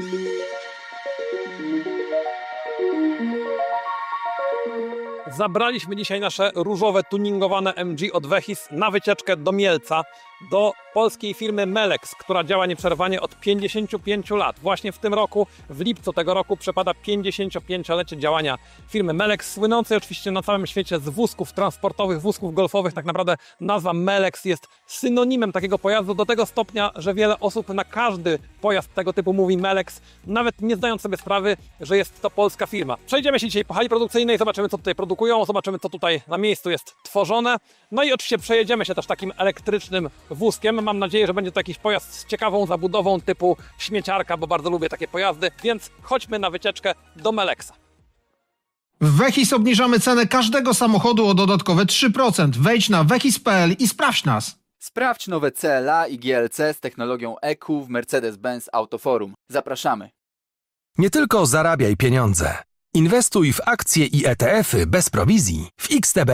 Zabraliśmy dzisiaj nasze różowe, tuningowane MG od Vechis na wycieczkę do Mielca, do polskiej firmy Melex, która działa nieprzerwanie od 55 lat. Właśnie w tym roku, w lipcu tego roku, przypada 55-lecie działania firmy Melex, słynącej oczywiście na całym świecie z wózków transportowych, wózków golfowych. Tak naprawdę nazwa Melex jest synonimem takiego pojazdu do tego stopnia, że wiele osób na każdy pojazd tego typu mówi Melex, nawet nie zdając sobie sprawy, że jest to polska firma. Przejdziemy się dzisiaj po hali produkcyjnej, zobaczymy, co tutaj produkują, zobaczymy, co tutaj na miejscu jest tworzone. No i oczywiście przejedziemy się też takim elektrycznym wózkiem. Mam nadzieję, że będzie to jakiś pojazd z ciekawą zabudową typu śmieciarka, bo bardzo lubię takie pojazdy, więc chodźmy na wycieczkę do Melexa. W Vechis obniżamy cenę każdego samochodu o dodatkowe 3%. Wejdź na vechis.pl i sprawdź nas. Sprawdź nowe CLA i GLC z technologią EQ w Mercedes-Benz Autoforum. Zapraszamy. Nie tylko zarabiaj pieniądze. Inwestuj w akcje i ETF-y bez prowizji w XTB.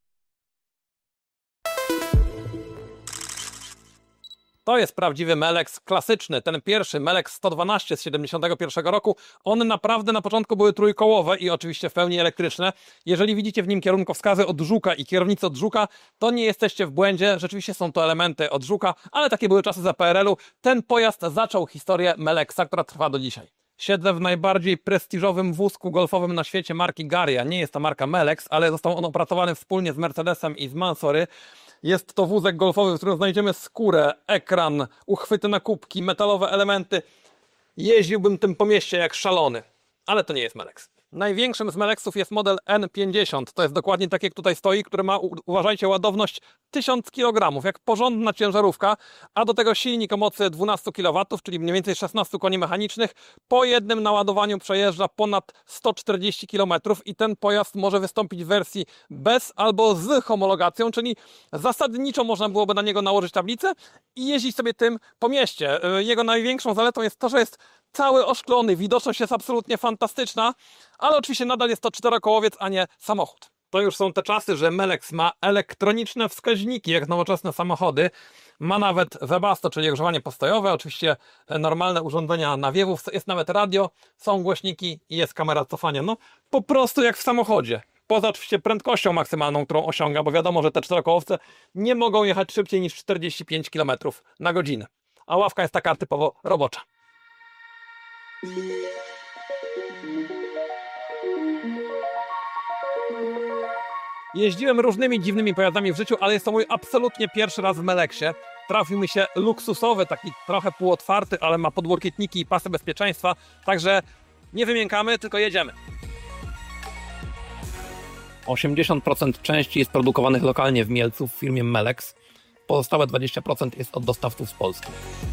To jest prawdziwy Melex klasyczny, ten pierwszy Melex 112 z 71 roku. One naprawdę na początku były trójkołowe i oczywiście w pełni elektryczne. Jeżeli widzicie w nim kierunkowskazy od Żuka i kierownicę od Żuka, to nie jesteście w błędzie. Rzeczywiście są to elementy od Żuka, ale takie były czasy za PRL-u. Ten pojazd zaczął historię Melexa, która trwa do dzisiaj. Siedzę w najbardziej prestiżowym wózku golfowym na świecie marki Garia. Nie jest to marka Melex, ale został on opracowany wspólnie z Mercedesem i z Mansory. Jest to wózek golfowy, w którym znajdziemy skórę, ekran, uchwyty na kubki, metalowe elementy. Jeździłbym tym po mieście jak szalony, ale to nie jest Melex. Największym z Melexów jest model N50. To jest dokładnie tak, jak tutaj stoi, który ma, uważajcie, ładowność 1000 kg, jak porządna ciężarówka, a do tego silnik o mocy 12 kW, czyli mniej więcej 16 koni mechanicznych. Po jednym naładowaniu przejeżdża ponad 140 km i ten pojazd może wystąpić w wersji bez albo z homologacją, czyli zasadniczo można byłoby na niego nałożyć tablicę i jeździć sobie tym po mieście. Jego największą zaletą jest to, że jest cały oszklony, widoczność jest absolutnie fantastyczna, ale oczywiście nadal jest to czterokołowiec, a nie samochód. To już są te czasy, że Melex ma elektroniczne wskaźniki, jak nowoczesne samochody. Ma nawet Webasto, czyli ogrzewanie postojowe, oczywiście normalne urządzenia nawiewów, jest nawet radio, są głośniki i jest kamera cofania. No po prostu jak w samochodzie. Poza oczywiście prędkością maksymalną, którą osiąga, bo wiadomo, że te czterokołowce nie mogą jechać szybciej niż 45 km na godzinę. A ławka jest taka typowo robocza. Jeździłem różnymi dziwnymi pojazdami w życiu, ale jest to mój absolutnie pierwszy raz w Melexie. Trafił mi się luksusowy, taki trochę półotwarty, ale ma podłokietniki i pasy bezpieczeństwa, także nie wymiękamy, tylko jedziemy. 80% części jest produkowanych lokalnie w Mielcu w firmie Melex. Pozostałe 20% jest od dostawców z Polski.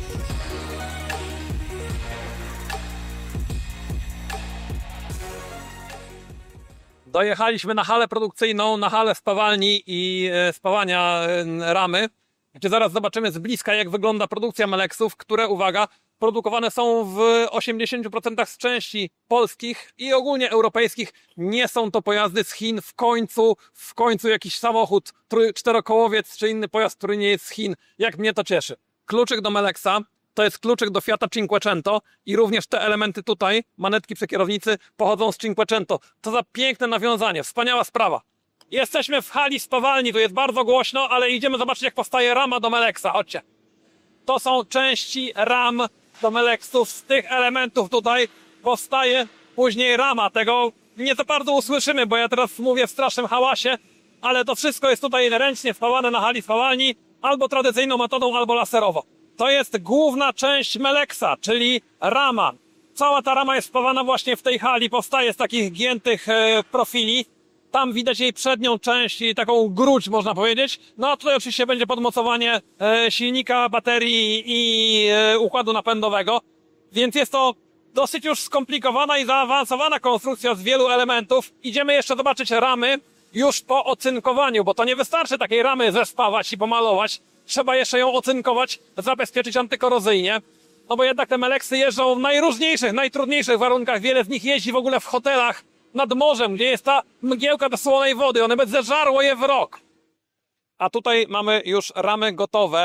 Dojechaliśmy na halę produkcyjną, na halę spawalni i spawania ramy, gdzie zaraz zobaczymy z bliska, jak wygląda produkcja Melexów, które, uwaga, produkowane są w 80% z części polskich i ogólnie europejskich. Nie są to pojazdy z Chin. W końcu jakiś samochód, czterokołowiec czy inny pojazd, który nie jest z Chin. Jak mnie to cieszy. Kluczyk do Melexa to jest kluczyk do Fiata Cinquecento i również te elementy tutaj, manetki przy kierownicy, pochodzą z Cinquecento. To za piękne nawiązanie, wspaniała sprawa. Jesteśmy w hali spawalni, tu jest bardzo głośno, ale idziemy zobaczyć, jak powstaje rama do Melexa. Chodźcie. To są części ram do Melexów. Z tych elementów tutaj powstaje później rama. Tego nie za bardzo usłyszymy, bo ja teraz mówię w strasznym hałasie, ale to wszystko jest tutaj ręcznie spawane na hali spawalni, albo tradycyjną metodą, albo laserowo. To jest główna część Melexa, czyli rama. Cała ta rama jest spawana właśnie w tej hali, powstaje z takich giętych profili. Tam widać jej przednią część i taką grudź, można powiedzieć. No a tutaj oczywiście będzie podmocowanie silnika, baterii i układu napędowego. Więc jest to dosyć już skomplikowana i zaawansowana konstrukcja z wielu elementów. Idziemy jeszcze zobaczyć ramy już po ocynkowaniu, bo to nie wystarczy takiej ramy zespawać i pomalować. Trzeba jeszcze ją ocynkować, zabezpieczyć antykorozyjnie. No bo jednak te Melexy jeżdżą w najróżniejszych, najtrudniejszych warunkach. Wiele z nich jeździ w ogóle w hotelach nad morzem, gdzie jest ta mgiełka do słonej wody. One by zeżarło je w rok. A tutaj mamy już ramy gotowe.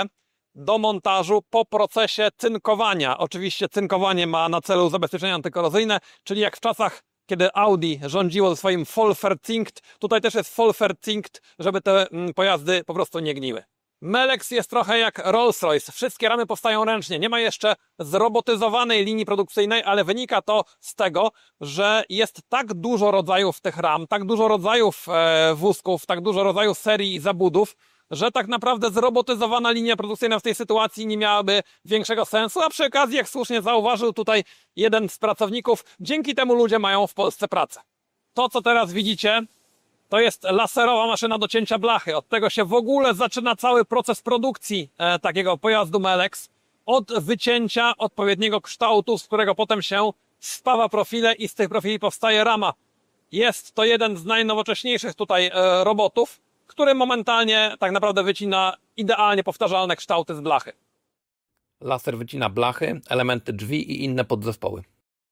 do montażu po procesie cynkowania. Oczywiście cynkowanie ma na celu zabezpieczenie antykorozyjne, czyli jak w czasach, kiedy Audi rządziło swoim Vollverzinkt, tutaj też jest Vollverzinkt, żeby te pojazdy po prostu nie gniły. Melex jest trochę jak Rolls-Royce. Wszystkie ramy powstają ręcznie. Nie ma jeszcze zrobotyzowanej linii produkcyjnej, ale wynika to z tego, że jest tak dużo rodzajów tych ram, tak dużo rodzajów wózków, tak dużo rodzajów serii i zabudów, że tak naprawdę zrobotyzowana linia produkcyjna w tej sytuacji nie miałaby większego sensu, a przy okazji, jak słusznie zauważył tutaj jeden z pracowników, dzięki temu ludzie mają w Polsce pracę. To, co teraz widzicie, to jest laserowa maszyna do cięcia blachy. Od tego się w ogóle zaczyna cały proces produkcji takiego pojazdu Melex. Od wycięcia odpowiedniego kształtu, z którego potem się spawa profile i z tych profili powstaje rama. Jest to jeden z najnowocześniejszych tutaj robotów, który momentalnie tak naprawdę wycina idealnie powtarzalne kształty z blachy. Laser wycina blachy, elementy drzwi i inne podzespoły.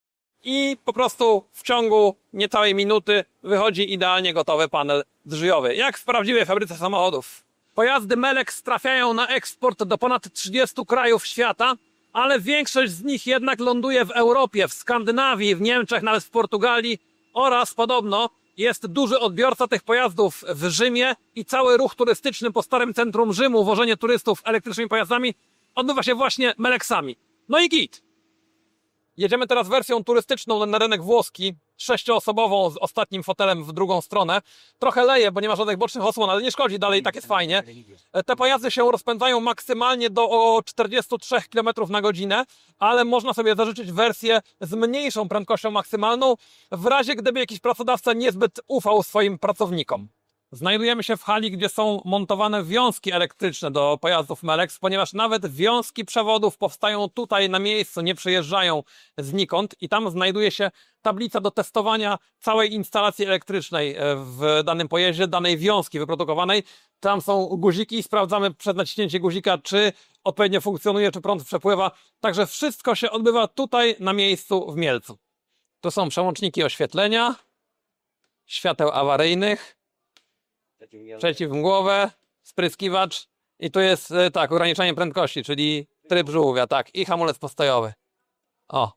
I po prostu w ciągu niecałej minuty wychodzi idealnie gotowy panel drzwiowy, jak w prawdziwej fabryce samochodów. Pojazdy Melex trafiają na eksport do ponad 30 krajów świata, ale większość z nich jednak ląduje w Europie, w Skandynawii, w Niemczech, nawet w Portugalii oraz podobno jest duży odbiorca tych pojazdów w Rzymie i cały ruch turystyczny po starym centrum Rzymu, wożenie turystów elektrycznymi pojazdami odbywa się właśnie Melexami. No i git! Jedziemy teraz wersją turystyczną na rynek włoski, 6-osobową z ostatnim fotelem w drugą stronę. Trochę leje, bo nie ma żadnych bocznych osłon, ale nie szkodzi, dalej tak jest fajnie. Te pojazdy się rozpędzają maksymalnie do 43 km na godzinę, ale można sobie zażyczyć wersję z mniejszą prędkością maksymalną, w razie gdyby jakiś pracodawca niezbyt ufał swoim pracownikom. Znajdujemy się w hali, gdzie są montowane wiązki elektryczne do pojazdów Melex, ponieważ nawet wiązki przewodów powstają tutaj na miejscu, nie przyjeżdżają znikąd i tam znajduje się tablica do testowania całej instalacji elektrycznej w danym pojeździe, danej wiązki wyprodukowanej. Tam są guziki i sprawdzamy przed naciśnięciem guzika, czy odpowiednio funkcjonuje, czy prąd przepływa. Także wszystko się odbywa tutaj na miejscu w Mielcu. Tu są przełączniki oświetlenia, świateł awaryjnych, przeciwmgłowe, spryskiwacz i tu jest tak, ograniczanie prędkości, czyli tryb żółwia, tak, i hamulec postojowy. O.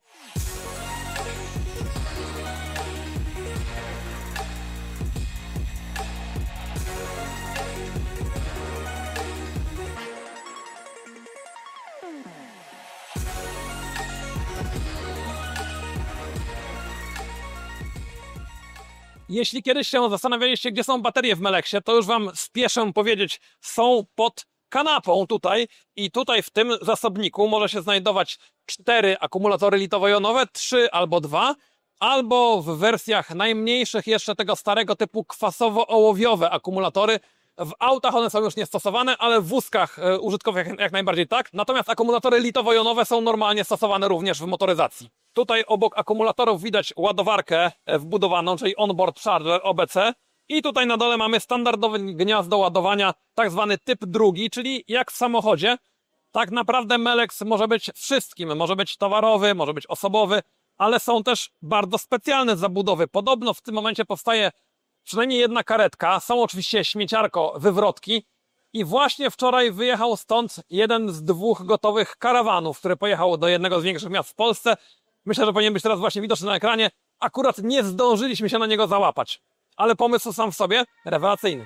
Jeśli kiedyś się zastanawialiście, gdzie są baterie w Melexie, to już wam spieszę powiedzieć, są pod kanapą tutaj i tutaj w tym zasobniku może się znajdować 4 akumulatory litowo-jonowe, 3 albo 2, albo w wersjach najmniejszych jeszcze tego starego typu kwasowo-ołowiowe akumulatory. W autach one są już niestosowane, ale w wózkach użytkowych jak najbardziej tak. Natomiast akumulatory litowo-jonowe są normalnie stosowane również w motoryzacji. Tutaj obok akumulatorów widać ładowarkę wbudowaną, czyli onboard charger OBC. I tutaj na dole mamy standardowe gniazdo ładowania, tak zwany typ drugi, czyli jak w samochodzie. Tak naprawdę Melex może być wszystkim. Może być towarowy, może być osobowy, ale są też bardzo specjalne zabudowy. Podobno w tym momencie powstaje przynajmniej jedna karetka. Są oczywiście śmieciarko-wywrotki. I właśnie wczoraj wyjechał stąd jeden z 2 gotowych karawanów, który pojechał do jednego z większych miast w Polsce. Myślę, że powinien być teraz właśnie widoczny na ekranie. Akurat nie zdążyliśmy się na niego załapać. Ale pomysł sam w sobie rewelacyjny.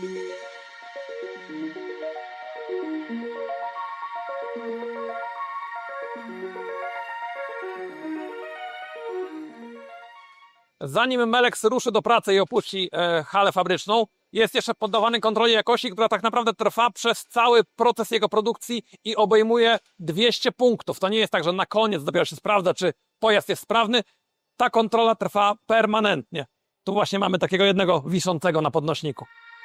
Zanim Melex ruszy do pracy i opuści halę fabryczną, jest jeszcze poddawany kontroli jakości, która tak naprawdę trwa przez cały proces jego produkcji i obejmuje 200 punktów. To nie jest tak, że na koniec dopiero się sprawdza, czy pojazd jest sprawny. Ta kontrola trwa permanentnie. Tu właśnie mamy takiego jednego wiszącego na podnośniku.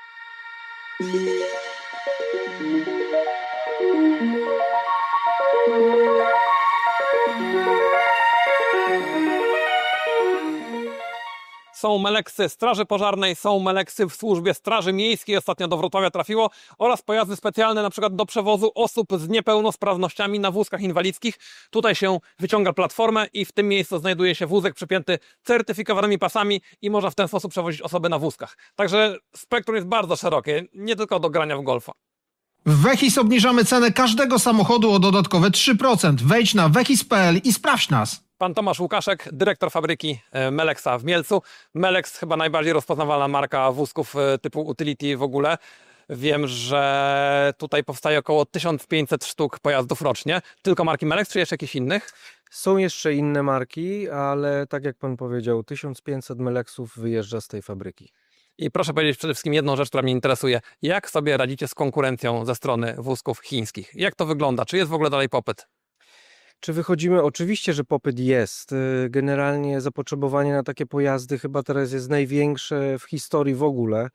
Są Melexy Straży Pożarnej, są Melexy w służbie Straży Miejskiej, ostatnio do Wrocławia trafiło, oraz pojazdy specjalne na przykład do przewozu osób z niepełnosprawnościami na wózkach inwalidzkich. Tutaj się wyciąga platformę i w tym miejscu znajduje się wózek przypięty certyfikowanymi pasami i można w ten sposób przewozić osoby na wózkach. Także spektrum jest bardzo szerokie, nie tylko do grania w golfa. W Vechis obniżamy cenę każdego samochodu o dodatkowe 3%. Wejdź na vechis.pl i sprawdź nas. Pan Tomasz Łukaszek, dyrektor fabryki Meleksa w Mielcu. Meleks chyba najbardziej rozpoznawalna marka wózków typu utility w ogóle. Wiem, że tutaj powstaje około 1500 sztuk pojazdów rocznie. Tylko marki Meleks, czy jeszcze jakichś innych? Są jeszcze inne marki, ale tak jak pan powiedział, 1500 Meleksów wyjeżdża z tej fabryki. I proszę powiedzieć przede wszystkim jedną rzecz, która mnie interesuje. Jak sobie radzicie z konkurencją ze strony wózków chińskich? Jak to wygląda? Czy jest w ogóle dalej popyt? Czy wychodzimy? Oczywiście, że popyt jest. Generalnie zapotrzebowanie na takie pojazdy chyba teraz jest największe w historii w ogóle,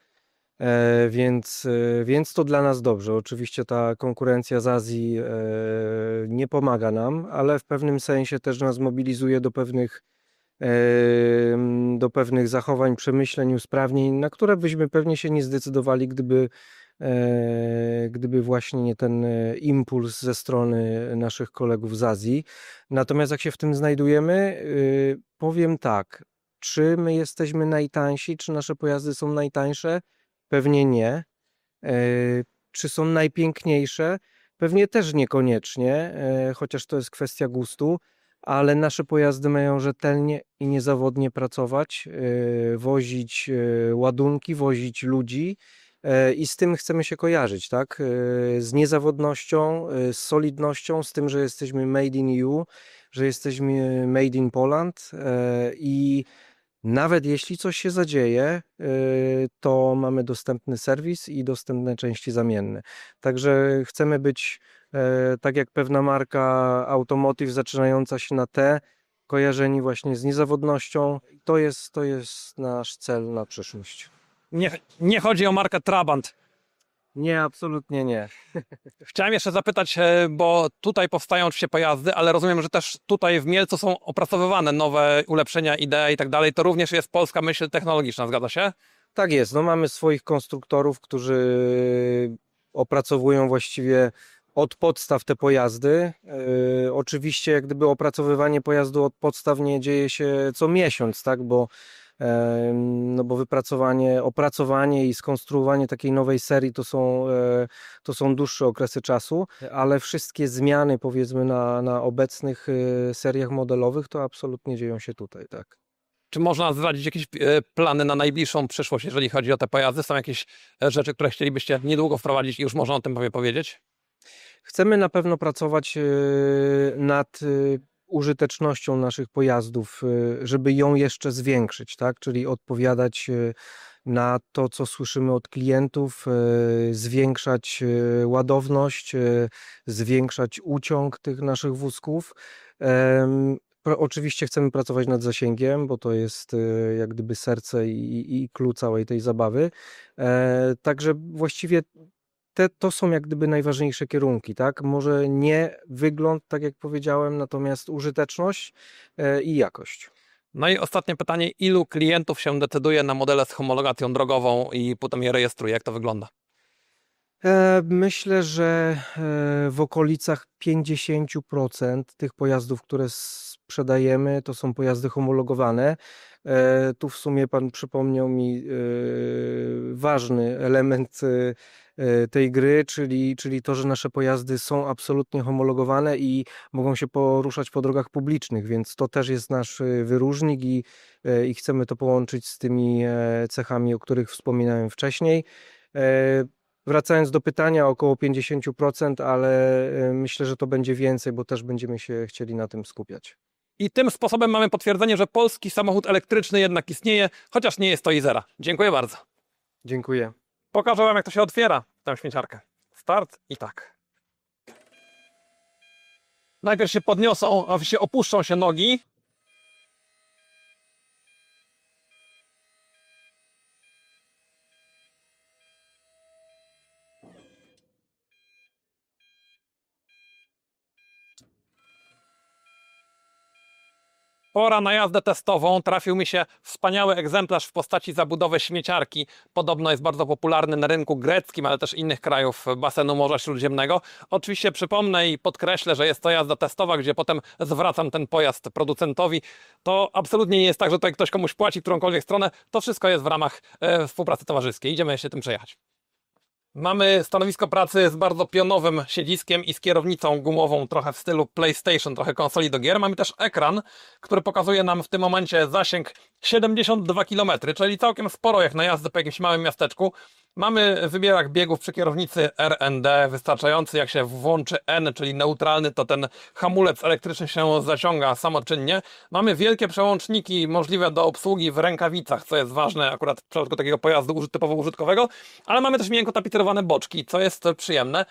więc to dla nas dobrze. Oczywiście ta konkurencja z Azji nie pomaga nam, ale w pewnym sensie też nas mobilizuje do pewnych zachowań, przemyśleń, usprawnień, na które byśmy pewnie się nie zdecydowali, gdyby właśnie nie ten impuls ze strony naszych kolegów z Azji. Natomiast jak się w tym znajdujemy, powiem tak, czy my jesteśmy najtańsi, czy nasze pojazdy są najtańsze? Pewnie nie. Czy są najpiękniejsze? Pewnie też niekoniecznie, chociaż to jest kwestia gustu, ale nasze pojazdy mają rzetelnie i niezawodnie pracować, wozić ładunki, wozić ludzi i z tym chcemy się kojarzyć, tak? Z niezawodnością, z solidnością, z tym, że jesteśmy made in EU, że jesteśmy made in Poland i nawet jeśli coś się zadzieje, to mamy dostępny serwis i dostępne części zamienne. Także chcemy być tak jak pewna marka automotive zaczynająca się na T, kojarzeni właśnie z niezawodnością. To jest nasz cel na przyszłość. Nie chodzi o markę Trabant. Nie, absolutnie nie. Chciałem jeszcze zapytać, bo tutaj powstają oczywiście pojazdy, ale rozumiem, że też tutaj w Mielcu są opracowywane nowe ulepszenia, idee i tak dalej. To również jest polska myśl technologiczna, zgadza się? Tak jest, no mamy swoich konstruktorów, którzy opracowują właściwie od podstaw te pojazdy. Oczywiście jak gdyby opracowywanie pojazdu od podstaw nie dzieje się co miesiąc, tak, bo opracowanie i skonstruowanie takiej nowej serii to są dłuższe okresy czasu, ale wszystkie zmiany powiedzmy na obecnych seriach modelowych to absolutnie dzieją się tutaj, tak. Czy można zdradzić jakieś plany na najbliższą przyszłość, jeżeli chodzi o te pojazdy? Są jakieś rzeczy, które chcielibyście niedługo wprowadzić i już można o tym powiedzieć? Chcemy na pewno pracować nad użytecznością naszych pojazdów, żeby ją jeszcze zwiększyć, tak? Czyli odpowiadać na to, co słyszymy od klientów, zwiększać ładowność, zwiększać uciąg tych naszych wózków. Oczywiście chcemy pracować nad zasięgiem, bo to jest jak gdyby serce i clou całej tej zabawy. Także właściwie to są jak gdyby najważniejsze kierunki, tak? Może nie wygląd, tak jak powiedziałem, natomiast użyteczność i jakość. No i ostatnie pytanie, ilu klientów się decyduje na modele z homologacją drogową i potem je rejestruje? Jak to wygląda? Myślę, że w okolicach 50% tych pojazdów, które sprzedajemy, to są pojazdy homologowane. Tu w sumie pan przypomniał mi ważny element tej gry, czyli to, że nasze pojazdy są absolutnie homologowane i mogą się poruszać po drogach publicznych, więc to też jest nasz wyróżnik i chcemy to połączyć z tymi cechami, o których wspominałem wcześniej. Wracając do pytania, około 50%, ale myślę, że to będzie więcej, bo też będziemy się chcieli na tym skupiać. I tym sposobem mamy potwierdzenie, że polski samochód elektryczny jednak istnieje, chociaż nie jest to Izera. Dziękuję bardzo. Dziękuję. Pokażę wam, jak to się otwiera, tę śmieciarkę. Start i tak. Najpierw się podniosą, a się opuszczą się nogi. Pora na jazdę testową. Trafił mi się wspaniały egzemplarz w postaci zabudowy śmieciarki. Podobno jest bardzo popularny na rynku greckim, ale też innych krajów basenu Morza Śródziemnego. Oczywiście przypomnę i podkreślę, że jest to jazda testowa, gdzie potem zwracam ten pojazd producentowi. To absolutnie nie jest tak, że tutaj ktoś komuś płaci którąkolwiek stronę. To wszystko jest w ramach współpracy towarzyskiej. Idziemy się tym przejechać. Mamy stanowisko pracy z bardzo pionowym siedziskiem i z kierownicą gumową, trochę w stylu PlayStation, trochę konsoli do gier. Mamy też ekran, który pokazuje nam w tym momencie zasięg 72 km, czyli całkiem sporo jak na jazdę po jakimś małym miasteczku. Mamy wybierak biegów przy kierownicy R&D wystarczający, jak się włączy N, czyli neutralny, to ten hamulec elektryczny się zaciąga samoczynnie. Mamy wielkie przełączniki możliwe do obsługi w rękawicach, co jest ważne akurat w przypadku takiego pojazdu typowo użytkowego, ale mamy też miękko tapicerowane boczki, co jest przyjemne.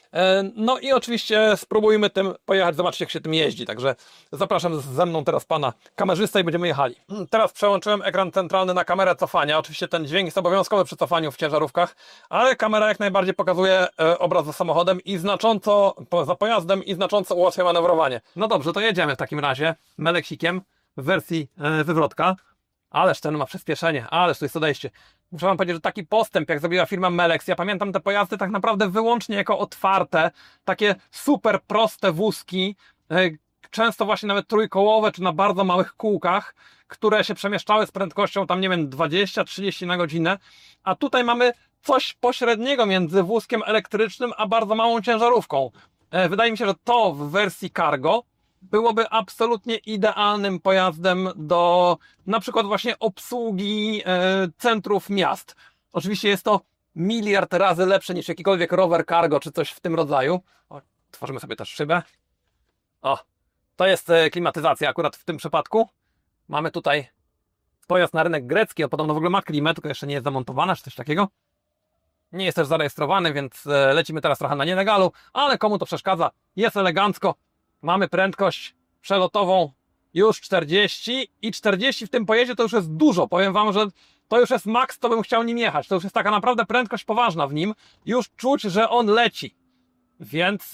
No i oczywiście spróbujmy tym pojechać, zobaczyć jak się tym jeździ, także zapraszam ze mną teraz pana kamerzysta i będziemy jechali. Teraz przełączyłem ekran centralny na kamerę cofania, oczywiście ten dźwięk jest obowiązkowy przy cofaniu w ciężarówkach, ale kamera jak najbardziej pokazuje obraz za samochodem i znacząco, za pojazdem i znacząco ułatwia manewrowanie. No dobrze, to jedziemy w takim razie Melexikiem w wersji wywrotka. Ależ ten ma przyspieszenie, ależ to jest odejście. Muszę wam powiedzieć, że taki postęp, jak zrobiła firma Melex, ja pamiętam te pojazdy tak naprawdę wyłącznie jako otwarte, takie super proste wózki, często właśnie nawet trójkołowe, czy na bardzo małych kółkach, które się przemieszczały z prędkością tam, nie wiem, 20-30 na godzinę, a tutaj mamy coś pośredniego między wózkiem elektrycznym, a bardzo małą ciężarówką. Wydaje mi się, że to w wersji cargo byłoby absolutnie idealnym pojazdem do na przykład właśnie obsługi centrów miast. Oczywiście jest to miliard razy lepsze niż jakikolwiek rower cargo czy coś w tym rodzaju. O, tworzymy sobie też szybę. O, to jest klimatyzacja akurat w tym przypadku. Mamy tutaj pojazd na rynek grecki, on podobno w ogóle ma klimę, tylko jeszcze nie jest zamontowana czy coś takiego. Nie jest też zarejestrowany, więc lecimy teraz trochę na nielegalu, ale komu to przeszkadza? Jest elegancko. Mamy prędkość przelotową już 40 i 40 w tym pojeździe to już jest dużo. Powiem wam, że to już jest maks, to bym chciał nim jechać. To już jest taka naprawdę prędkość poważna w nim. Już czuć, że on leci. Więc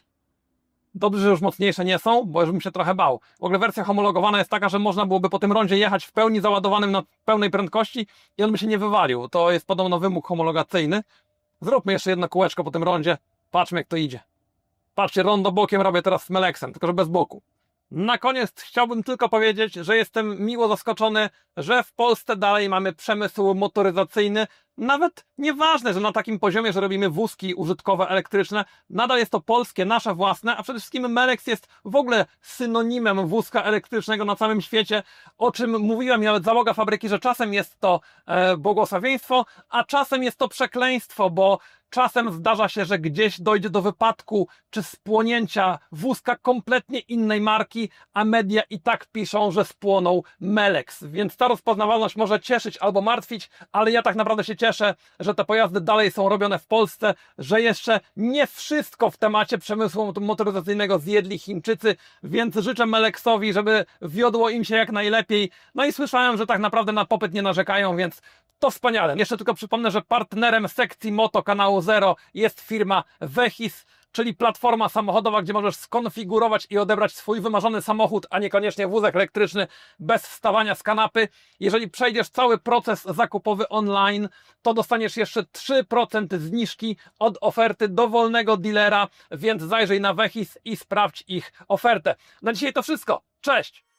dobrze, że już mocniejsze nie są, bo już bym się trochę bał. W ogóle wersja homologowana jest taka, że można byłoby po tym rondzie jechać w pełni załadowanym na pełnej prędkości i on by się nie wywalił. To jest podobno wymóg homologacyjny. Zróbmy jeszcze jedno kółeczko po tym rondzie. Patrzmy jak to idzie. Patrzcie, rondo bokiem robię teraz z Melexem, tylko że bez boku. Na koniec chciałbym tylko powiedzieć, że jestem miło zaskoczony, że w Polsce dalej mamy przemysł motoryzacyjny. Nawet nieważne, że na takim poziomie, że robimy wózki użytkowe, elektryczne, nadal jest to polskie, nasze własne, a przede wszystkim Melex jest w ogóle synonimem wózka elektrycznego na całym świecie, o czym mówiłem nawet załoga fabryki, że czasem jest to błogosławieństwo, a czasem jest to przekleństwo, bo czasem zdarza się, że gdzieś dojdzie do wypadku czy spłonięcia wózka kompletnie innej marki, a media i tak piszą, że spłonął Melex. Więc ta rozpoznawalność może cieszyć albo martwić, ale ja tak naprawdę się cieszę, że te pojazdy dalej są robione w Polsce, że jeszcze nie wszystko w temacie przemysłu motoryzacyjnego zjedli Chińczycy, więc życzę Melexowi, żeby wiodło im się jak najlepiej. No i słyszałem, że tak naprawdę na popyt nie narzekają, więc to wspaniale. Jeszcze tylko przypomnę, że partnerem sekcji Moto kanału Zero jest firma Vehis, czyli platforma samochodowa, gdzie możesz skonfigurować i odebrać swój wymarzony samochód, a niekoniecznie wózek elektryczny bez wstawania z kanapy. Jeżeli przejdziesz cały proces zakupowy online, to dostaniesz jeszcze 3% zniżki od oferty dowolnego dealera, więc zajrzyj na Vehis i sprawdź ich ofertę. Na dzisiaj to wszystko. Cześć!